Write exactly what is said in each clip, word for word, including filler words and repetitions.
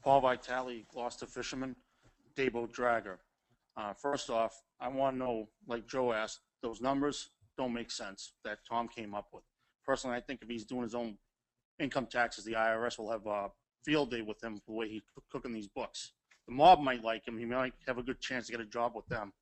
Paul Vitale, Gloucester Fisherman, Dayboat Dragger. Uh, first off, I want to know, like Joe asked, those numbers don't make sense that Tom came up with. Personally, I think if he's doing his own income taxes, the I R S will have a field day with him for the way he's cooking these books. The mob might like him. He might have a good chance to get a job with them.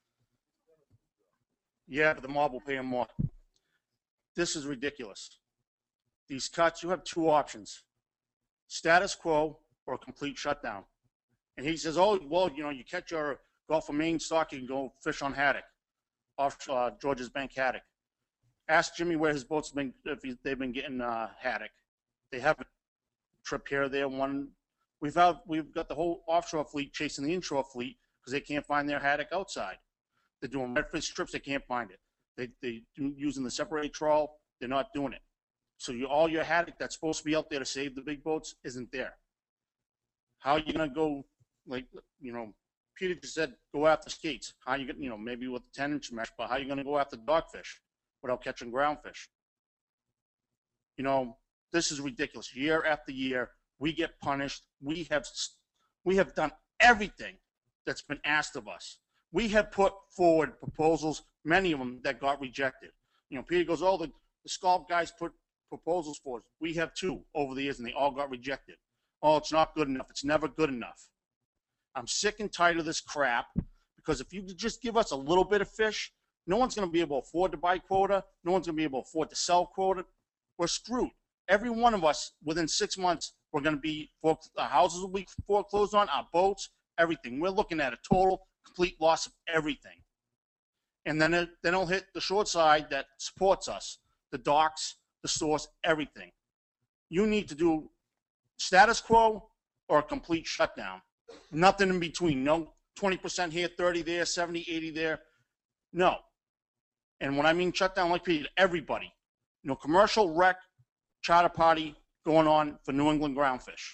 Yeah, but the mob will pay him more. This is ridiculous. These cuts, you have two options. Status quo or a complete shutdown. And he says, oh, well, you know, you catch your Gulf of Maine stock, you can go fish on haddock, off uh, George's Bank haddock. Ask Jimmy where his boats have been, if he, they've been getting uh, haddock. They have a trip here or there. One, we've, had, we've got the whole offshore fleet chasing the inshore fleet because they can't find their haddock outside. They're doing redfish trips, they can't find it. They, they do using the separated trawl, they're not doing it. So you, all your haddock that's supposed to be out there to save the big boats isn't there. How are you going to go, like, you know, Peter just said, go after skates. How are you going to, you know, maybe with a ten inch mesh, but how are you going to go after dogfish without catching groundfish? You know, this is ridiculous. Year after year, we get punished. We have, we have done everything that's been asked of us. We have put forward proposals, many of them that got rejected. You know, Peter goes, oh, the, the Scalp guys put proposals forward. We have two over the years, and they all got rejected. Oh, it's not good enough. It's never good enough. I'm sick and tired of this crap, because if you could just give us a little bit of fish, no one's going to be able to afford to buy quota. No one's going to be able to afford to sell quota. We're screwed. Every one of us, within six months, we're going to be, our houses will be foreclosed on, our boats, everything. We're looking at a total, complete loss of everything. And then it, then it'll hit the short side that supports us, the docks, the stores, everything. You need to do status quo or a complete shutdown. Nothing in between. No twenty percent here, thirty there, seventy, eighty there. No. And when I mean shutdown, like Peter, everybody. You know, commercial wreck, charter party going on for New England groundfish.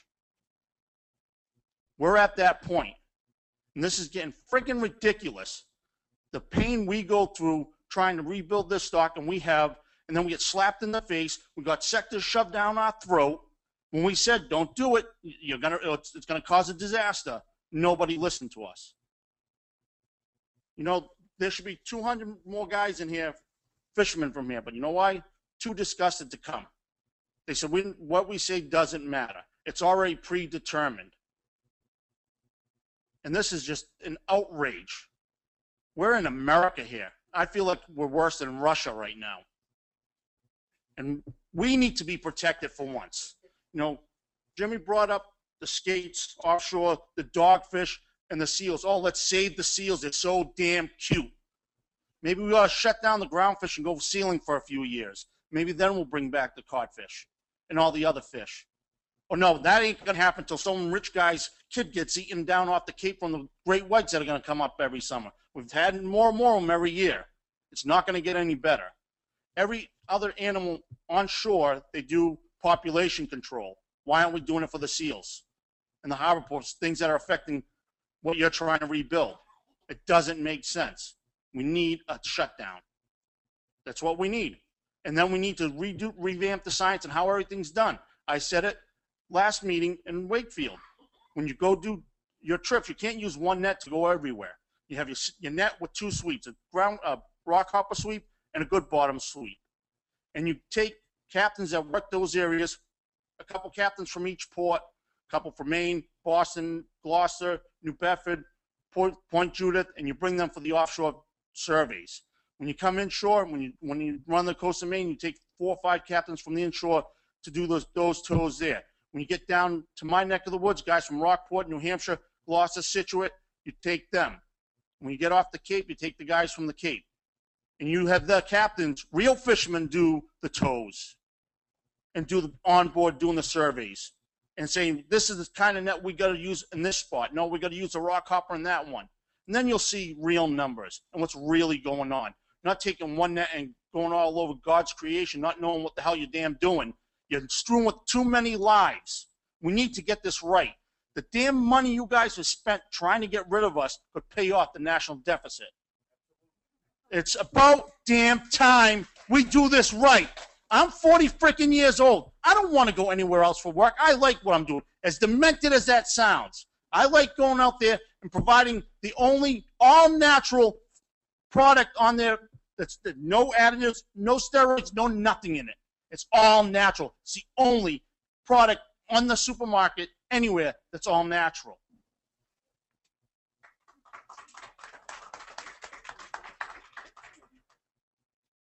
We're at that point. And this is getting freaking ridiculous. The pain we go through trying to rebuild this stock, and we have, and then we get slapped in the face. We got sectors shoved down our throat. When we said, don't do it, you're gonna, it's, it's going to cause a disaster, nobody listened to us. You know, there should be two hundred more guys in here, fishermen from here, but you know why? Too disgusted to come. They said, we, what we say doesn't matter. It's already predetermined. And this is just an outrage. We're in America here. I feel like we're worse than Russia right now. And we need to be protected for once. You know, Jimmy brought up the skates offshore, the dogfish, and the seals. Oh, let's save the seals. They're so damn cute. Maybe we ought to shut down the groundfish and go sealing for a few years. Maybe then we'll bring back the codfish and all the other fish. Oh, no, that ain't going to happen until some rich guy's kid gets eaten down off the Cape from the great whites that are going to come up every summer. We've had more and more of them every year. It's not going to get any better. Every other animal on shore, they do population control. Why aren't we doing it for the seals and the harbor ports, things that are affecting what you're trying to rebuild? It doesn't make sense. We need a shutdown. That's what we need. And then we need to redo, revamp the science and how everything's done. I said it last meeting in Wakefield. When you go do your trips, you can't use one net to go everywhere. You have your, your net with two sweeps, a ground, a rock hopper sweep and a good bottom sweep. And you take captains that work those areas, a couple captains from each port, a couple from Maine, Boston, Gloucester, New Bedford, Point, Point Judith, and you bring them for the offshore surveys. When you come inshore, when you when you run the coast of Maine, you take four or five captains from the inshore to do those those tours there. When you get down to my neck of the woods, guys from Rockport, New Hampshire, Gloucester, Scituate, you take them. When you get off the Cape, you take the guys from the Cape. And you have the captains, real fishermen, do the tows and do the onboard doing the surveys and saying, this is the kind of net we got to use in this spot. No, we got to use a rock hopper in that one. And then you'll see real numbers and what's really going on. Not taking one net and going all over God's creation, not knowing what the hell you're damn doing. You're strewn with too many lives. We need to get this right. The damn money you guys have spent trying to get rid of us could pay off the national deficit. It's about damn time we do this right. I'm forty freaking years old. I don't want to go anywhere else for work. I like what I'm doing. As demented as that sounds, I like going out there and providing the only all-natural product on there that's no additives, no steroids, no nothing in it. It's all natural. It's the only product on the supermarket anywhere that's all natural.